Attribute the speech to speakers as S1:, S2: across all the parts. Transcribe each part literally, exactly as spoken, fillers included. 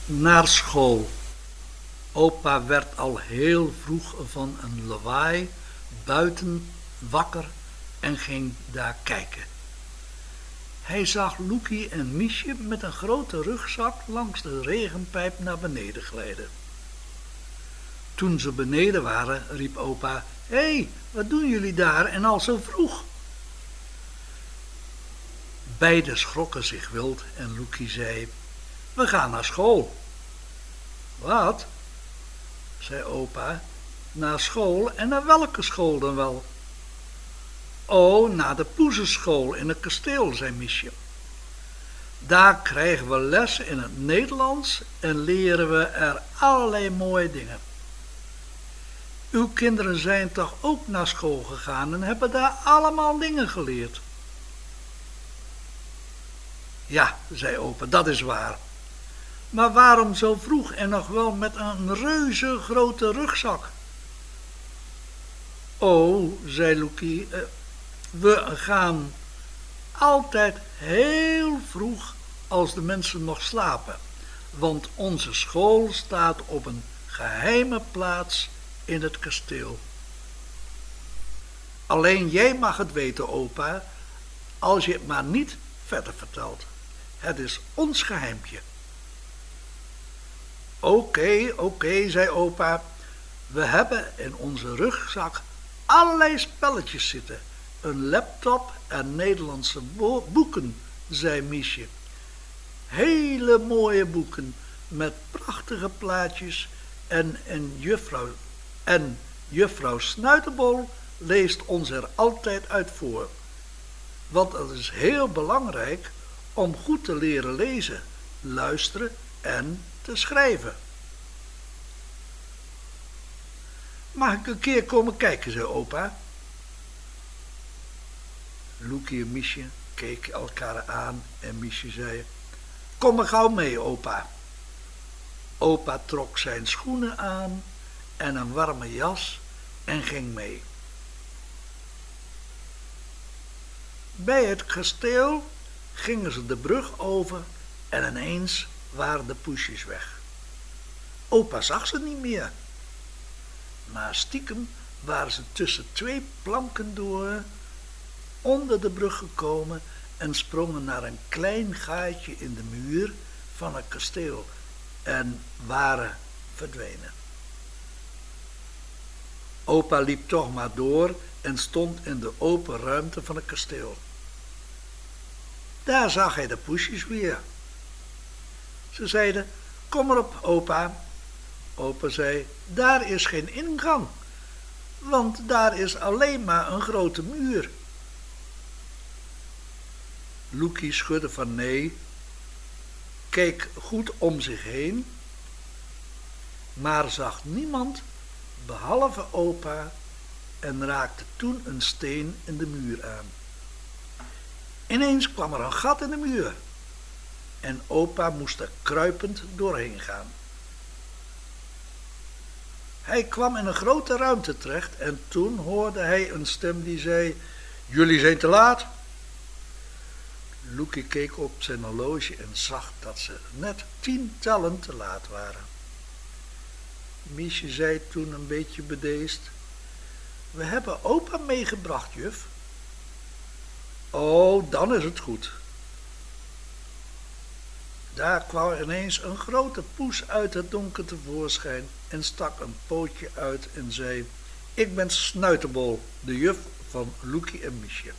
S1: Naar school. Opa werd al heel vroeg van een lawaai buiten wakker en ging daar kijken. Hij zag Loekie en Miesje met een grote rugzak langs de regenpijp naar beneden glijden. Toen ze beneden waren, riep opa: "Hé, hey, wat doen jullie daar en al zo vroeg?" Beiden schrokken zich wild en Loekie zei: "We gaan naar school." "Wat?" zei opa. "Naar school en naar welke school dan wel?" "Oh, naar de poezenschool in het kasteel," zei Miesje. "Daar krijgen we les in het Nederlands en leren we er allerlei mooie dingen." "Uw kinderen zijn toch ook naar school gegaan en hebben daar allemaal dingen geleerd?" "Ja," zei opa, "dat is waar. Maar waarom zo vroeg en nog wel met een reuze grote rugzak?" "Oh," zei Loekie, "we gaan altijd heel vroeg als de mensen nog slapen, want onze school staat op een geheime plaats in het kasteel. Alleen jij mag het weten, opa, als je het maar niet verder vertelt. Het is ons geheimpje." Oké, oké, zei opa. "We hebben in onze rugzak allerlei spelletjes zitten. Een laptop en Nederlandse boeken," zei Miesje. "Hele mooie boeken met prachtige plaatjes en, en, juffrouw, en juffrouw Snuiterbol leest ons er altijd uit voor. Want het is heel belangrijk om goed te leren lezen, luisteren en te schrijven." "Mag ik een keer komen kijken?" zei opa. Loekie en Miesje keken elkaar aan en Miesje zei: "Kom maar gauw mee, opa." Opa trok zijn schoenen aan en een warme jas en ging mee. Bij het kasteel gingen ze de brug over en ineens waren de poesjes weg. Opa zag ze niet meer. Maar stiekem waren ze tussen twee planken door onder de brug gekomen en sprongen naar een klein gaatje in de muur van het kasteel en waren verdwenen. Opa liep toch maar door en stond in de open ruimte van het kasteel. Daar zag hij de poesjes weer. Ze zeiden: "Kom maar op, opa." Opa zei: "Daar is geen ingang, want daar is alleen maar een grote muur." Loekie schudde van nee, keek goed om zich heen, maar zag niemand behalve opa en raakte toen een steen in de muur aan. Ineens kwam er een gat in de muur en opa moest er kruipend doorheen gaan. Hij kwam in een grote ruimte terecht en toen hoorde hij een stem die zei: "Jullie zijn te laat." Loekie keek op zijn horloge en zag dat ze net tien tellen te laat waren. Miesje zei toen een beetje bedeesd: "We hebben opa meegebracht, juf." "Oh, dan is het goed." Daar kwam er ineens een grote poes uit het donker tevoorschijn en stak een pootje uit en zei: "Ik ben Snuiterbol, de juf van Loekie en Miesje.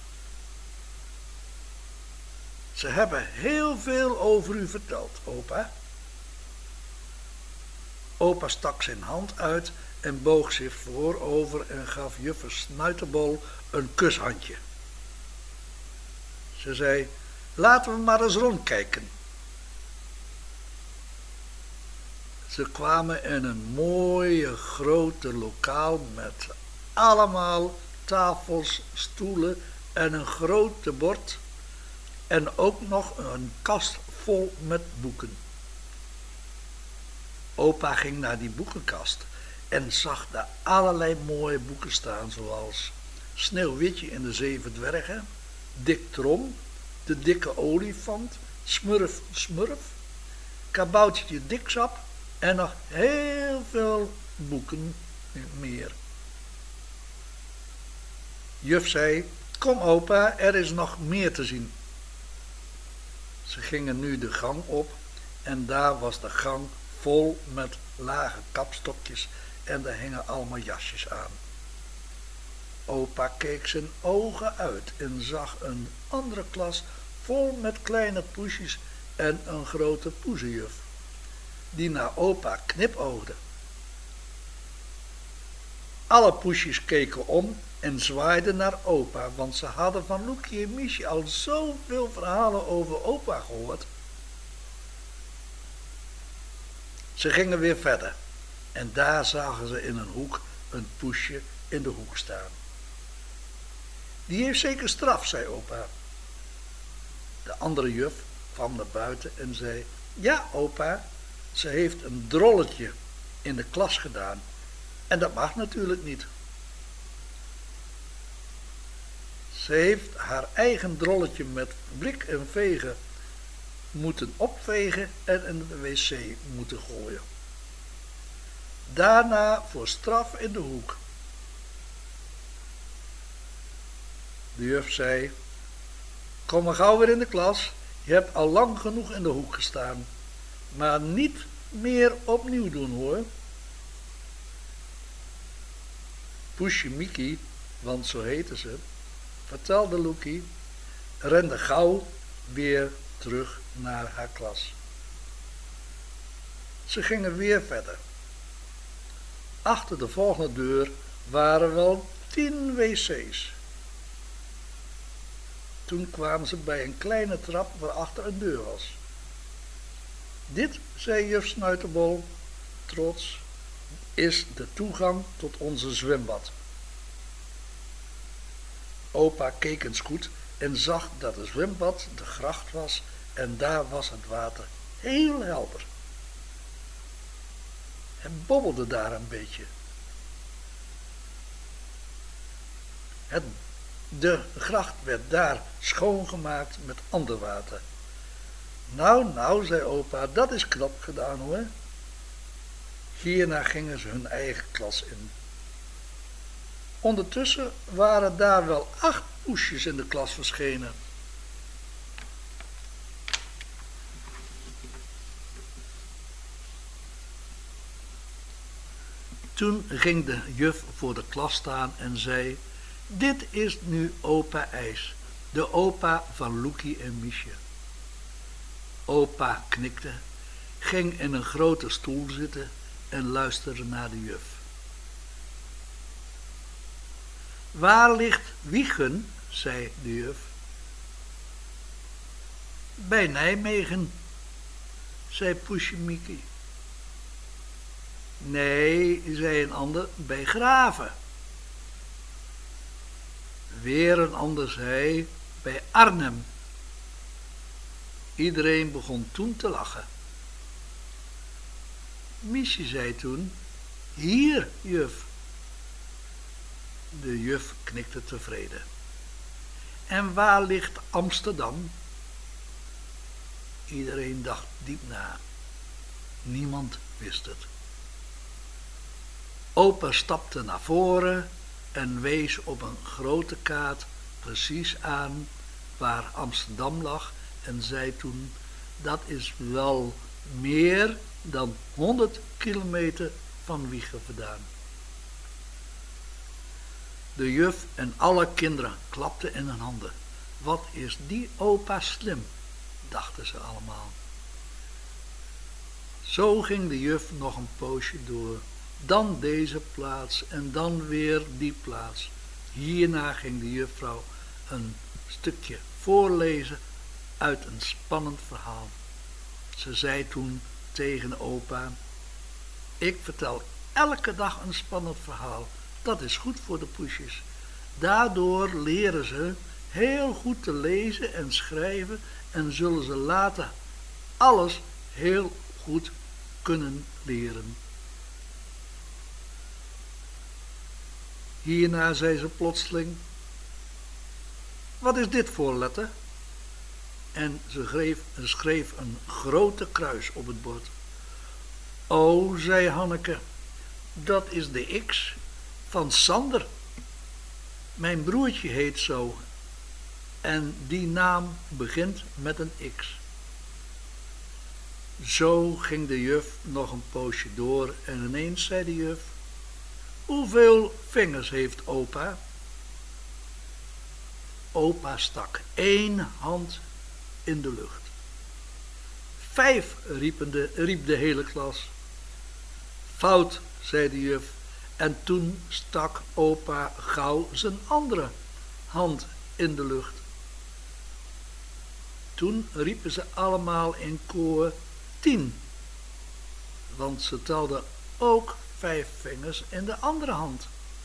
S1: Ze hebben heel veel over u verteld, opa." Opa stak zijn hand uit en boog zich voorover en gaf juffer Snuiterbol een kushandje. Ze zei: "Laten we maar eens rondkijken." Ze kwamen in een mooie grote lokaal met allemaal tafels, stoelen en een grote bord en ook nog een kast vol met boeken. Opa ging naar die boekenkast en zag daar allerlei mooie boeken staan, zoals Sneeuwwitje en de Zeven Dwergen, Dik Trom, De Dikke Olifant, Smurf Smurf, kaboutertje Diksap en nog heel veel boeken meer. Juf zei, kom opa, er is nog meer te zien. Ze gingen nu de gang op en daar was de gang vol met lage kapstokjes en er hingen allemaal jasjes aan. Opa keek zijn ogen uit en zag een andere klas vol met kleine poesjes en een grote poezenjuf, die naar opa knipoogde. Alle poesjes keken om en zwaaiden naar opa, want ze hadden van Loekie en Miesje al zoveel verhalen over opa gehoord. Ze gingen weer verder en daar zagen ze in een hoek een poesje in de hoek staan. Die heeft zeker straf, zei opa. De andere juf kwam naar buiten en zei, ja opa, ze heeft een drolletje in de klas gedaan en dat mag natuurlijk niet. Ze heeft haar eigen drolletje met blik en vegen moeten opvegen en in de wc moeten gooien. Daarna voor straf in de hoek. De juf zei, kom maar gauw weer in de klas, je hebt al lang genoeg in de hoek gestaan, maar niet meer opnieuw doen hoor. Poesje Miekkie, want zo heette ze, vertelde Loekie, rende gauw weer terug naar haar klas. Ze gingen weer verder. Achter de volgende deur waren wel tien wc's. Toen kwamen ze bij een kleine trap waarachter een deur was. Dit, zei juf Snuiterbol, trots, is de toegang tot onze zwembad. Opa keek eens goed en zag dat het zwembad de gracht was en daar was het water heel helder. Het bobbelde daar een beetje. Het, de gracht werd daar schoongemaakt met ander water. Nou, nou, zei opa, dat is knap gedaan hoor. Hierna gingen ze hun eigen klas in. Ondertussen waren daar wel acht poesjes in de klas verschenen. Toen ging de juf voor de klas staan en zei, dit is nu opa IJs, de opa van Loekie en Miesje. Opa knikte, ging in een grote stoel zitten en luisterde naar de juf. Waar ligt Wijchen, zei de juf. Bij Nijmegen, zei Poesje Miekkie. Nee, zei een ander, bij Graven. Weer een ander zei, bij Arnhem. Iedereen begon toen te lachen. Miesje zei toen, hier, juf. De juf knikte tevreden. En waar ligt Amsterdam? Iedereen dacht diep na. Niemand wist het. Opa stapte naar voren en wees op een grote kaart precies aan waar Amsterdam lag en zei toen, dat is wel meer dan honderd kilometer van Wijchen vandaan. De juf en alle kinderen klapten in hun handen. Wat is die opa slim, dachten ze allemaal. Zo ging de juf nog een poosje door. Dan deze plaats en dan weer die plaats. Hierna ging de juffrouw een stukje voorlezen uit een spannend verhaal. Ze zei toen tegen opa, ik vertel elke dag een spannend verhaal. Dat is goed voor de poesjes. Daardoor leren ze heel goed te lezen en schrijven en zullen ze later alles heel goed kunnen leren. Hierna zei ze plotseling, wat is dit voor letter? en ze schreef, ze schreef een grote kruis op het bord. O, zei Hanneke, dat is de X van Sander. Mijn broertje heet zo en die naam begint met een X. Zo ging de juf nog een poosje door en ineens zei de juf: hoeveel vingers heeft opa? Opa stak één hand in de lucht. Vijf, riepen de, riep de hele klas. Fout, zei de juf, en toen stak opa gauw zijn andere hand in de lucht. Toen riepen ze allemaal in koor tien, want ze telden ook vijf vingers in de andere hand.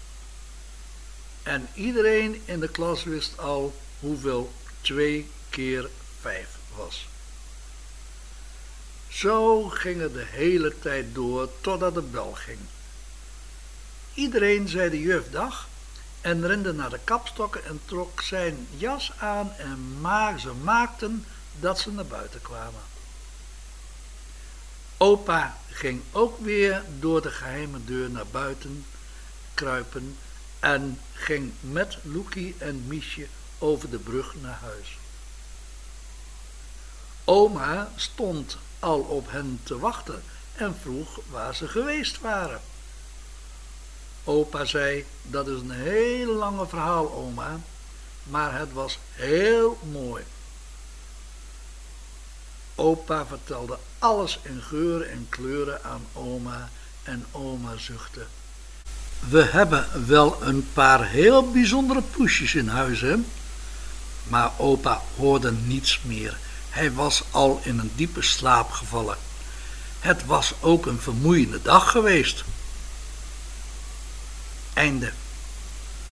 S1: En iedereen in de klas wist al hoeveel twee keer vijf was. Zo ging het de hele tijd door totdat de bel ging. Iedereen zei de juf dag en rende naar de kapstokken en trok zijn jas aan en ma- ze maakten dat ze naar buiten kwamen. Opa ging ook weer door de geheime deur naar buiten kruipen en ging met Loekie en Miesje over de brug naar huis. Oma stond al op hen te wachten en vroeg waar ze geweest waren. Opa zei: dat is een heel lange verhaal, oma, maar het was heel mooi. Opa vertelde alles in geuren en kleuren aan oma en oma zuchtte. We hebben wel een paar heel bijzondere poesjes in huis, hè? Maar opa hoorde niets meer. Hij was al in een diepe slaap gevallen. Het was ook een vermoeiende dag geweest. Einde.